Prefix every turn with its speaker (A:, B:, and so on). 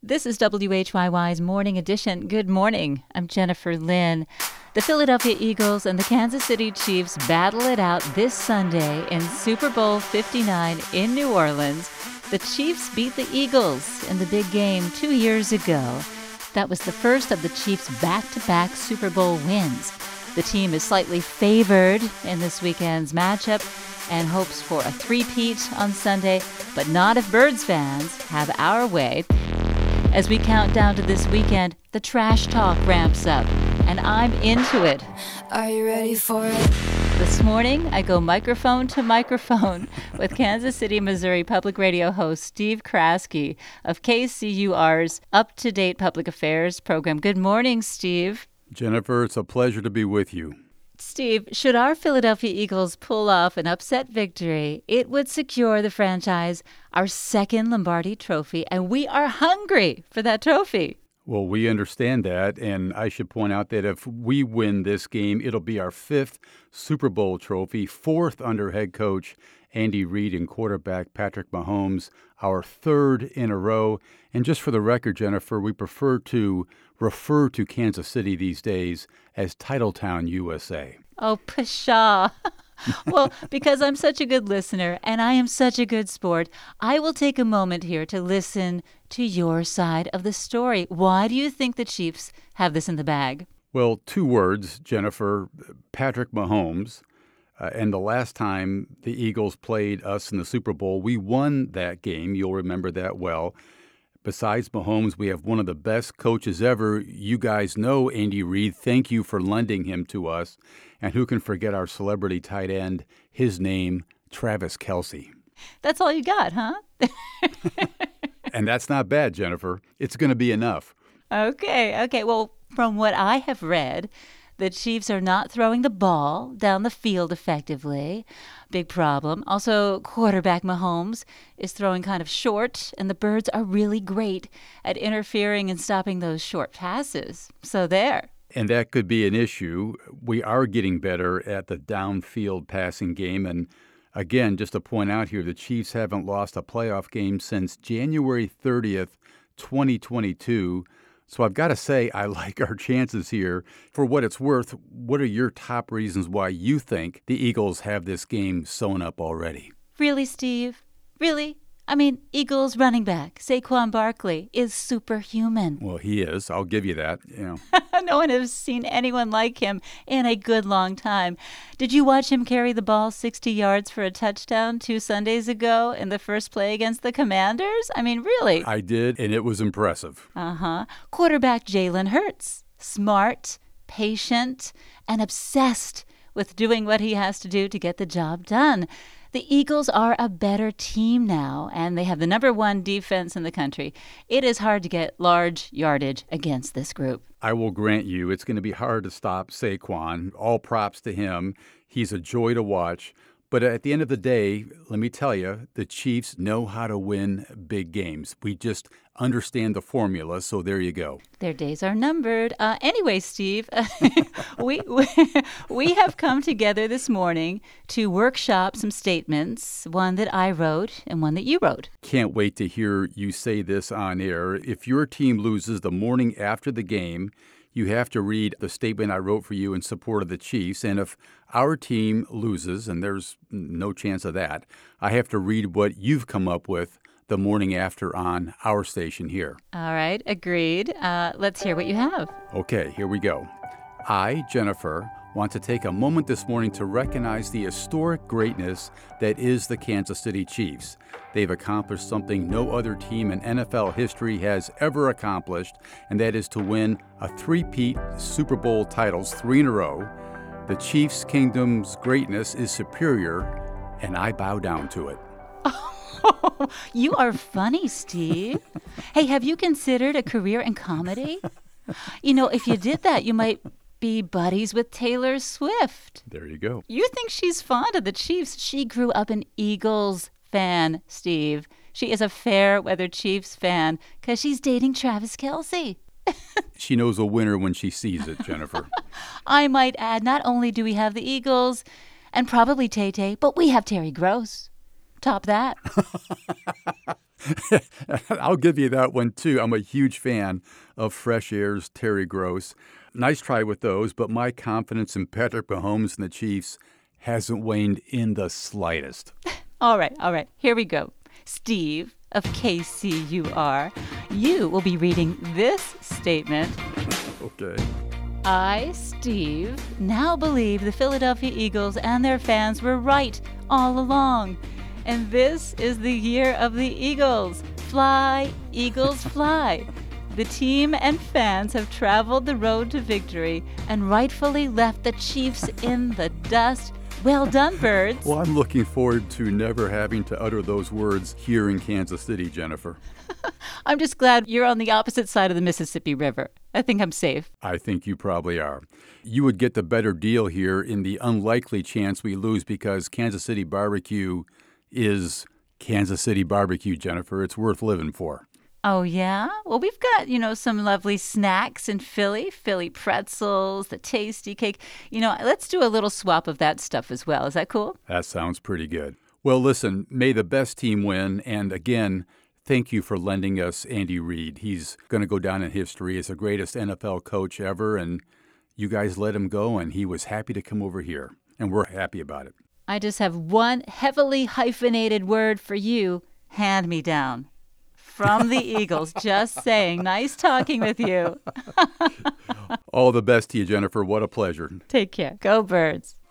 A: This is WHYY's Morning Edition. Good morning. I'm Jennifer Lynn. The Philadelphia Eagles and the Kansas City Chiefs battle it out this Sunday in Super Bowl 59 in New Orleans. The Chiefs beat the Eagles in the big game 2 years ago. That was the first of the Chiefs' back-to-back Super Bowl wins. The team is slightly favored in this weekend's matchup and hopes for a three-peat on Sunday, but not if Birds fans have our way. As we count down to this weekend, the trash talk ramps up, and I'm into it.
B: Are you ready for it?
A: This morning, I go microphone to microphone with Kansas City, Missouri Public Radio host Steve Kraske of KCUR's Up-to-Date Public Affairs program. Good morning, Steve.
C: Jennifer, it's a pleasure to be with you.
A: Steve, should our Philadelphia Eagles pull off an upset victory, it would secure the franchise our second Lombardi trophy, and we are hungry for that trophy.
C: Well, we understand that, and I should point out that if we win this game, it'll be our fifth Super Bowl trophy, fourth under head coach Andy Reid and quarterback Patrick Mahomes, our third in a row. And just for the record, Jennifer, we prefer to refer to Kansas City these days as Titletown, USA.
A: Oh, pshaw. Well, because I'm such a good listener and I am such a good sport, I will take a moment here to listen to your side of the story. Why do you think the Chiefs have this in the bag?
C: Well, two words, Jennifer. Patrick Mahomes. And the last time the Eagles played us in the Super Bowl, we won that game. You'll remember that well. Besides Mahomes, we have one of the best coaches ever. You guys know Andy Reid. Thank you for lending him to us. And who can forget our celebrity tight end, his name, Travis Kelce.
A: That's all you got, huh?
C: And that's not bad, Jennifer. It's going to be enough.
A: Okay. Well, from what I have read, the Chiefs are not throwing the ball down the field effectively. Big problem. Also, quarterback Mahomes is throwing kind of short, and the Birds are really great at interfering and stopping those short passes. So there.
C: And that could be an issue. We are getting better at the downfield passing game. And again, just to point out here, the Chiefs haven't lost a playoff game since January 30th, 2022. So I've got to say, I like our chances here. For what it's worth, what are your top reasons why you think the Eagles have this game sewn up already?
A: Really, Steve? Really? I mean, Eagles running back Saquon Barkley is superhuman.
C: Well, he is. I'll give you that.
A: No one has seen anyone like him in a good long time. Did you watch him carry the ball 60 yards for a touchdown 2 Sundays ago in the first play against the Commanders? I mean, really?
C: I did, and it was impressive.
A: Quarterback Jalen Hurts. Smart, patient, and obsessed with doing what he has to do to get the job done. The Eagles are a better team now, and they have the number one defense in the country. It is hard to get large yardage against this group.
C: I will grant you it's going to be hard to stop Saquon. All props to him. He's a joy to watch. But at the end of the day, let me tell you, the Chiefs know how to win big games. We just understand the formula, so there you go.
A: Their days are numbered. Anyway, Steve, we have come together this morning to workshop some statements, one that I wrote and one that you wrote.
C: Can't wait to hear you say this on air. If your team loses the morning after the game, you have to read the statement I wrote for you in support of the Chiefs. And if our team loses, and there's no chance of that, I have to read what you've come up with the morning after on our station here.
A: All right, agreed. Let's hear what you have.
C: Okay, here we go. I, Jennifer, want to take a moment this morning to recognize the historic greatness that is the Kansas City Chiefs. They've accomplished something no other team in NFL history has ever accomplished, and that is to win a three-peat Super Bowl titles 3 in a row. The Chiefs' kingdom's greatness is superior, and I bow down to it.
A: You are funny, Steve. Hey, have you considered a career in comedy? You know, if you did that, you might be buddies with Taylor Swift.
C: There you go.
A: You think she's fond of the Chiefs. She grew up an Eagles fan, Steve. She is a fair-weather Chiefs fan because she's dating Travis Kelce.
C: She knows a winner when she sees it, Jennifer.
A: I might add, not only do we have the Eagles and probably Tay-Tay, but we have Terry Gross. Top that.
C: I'll give you that one, too. I'm a huge fan of Fresh Air's Terry Gross. Nice try with those, but my confidence in Patrick Mahomes and the Chiefs hasn't waned in the slightest.
A: All right. Here we go. Steve of KCUR, you will be reading this statement.
C: Okay.
A: I, Steve, now believe the Philadelphia Eagles and their fans were right all along. And this is the year of the Eagles. Fly, Eagles, fly. The team and fans have traveled the road to victory and rightfully left the Chiefs in the dust. Well done, birds.
C: Well, I'm looking forward to never having to utter those words here in Kansas City, Jennifer.
A: I'm just glad you're on the opposite side of the Mississippi River. I think I'm safe.
C: I think you probably are. You would get the better deal here in the unlikely chance we lose because Kansas City barbecue is Kansas City barbecue, Jennifer. It's worth living for.
A: Oh, yeah? Well, we've got, some lovely snacks in Philly pretzels, the tasty cake. Let's do a little swap of that stuff as well. Is that cool?
C: That sounds pretty good. Well, listen, may the best team win. And again, thank you for lending us Andy Reid. He's going to go down in history as the greatest NFL coach ever. And you guys let him go, and he was happy to come over here. And we're happy about it.
A: I just have one heavily hyphenated word for you, hand-me-down. From the Eagles, just saying. Nice talking with you.
C: All the best to you, Jennifer. What a pleasure.
A: Take care. Go Birds.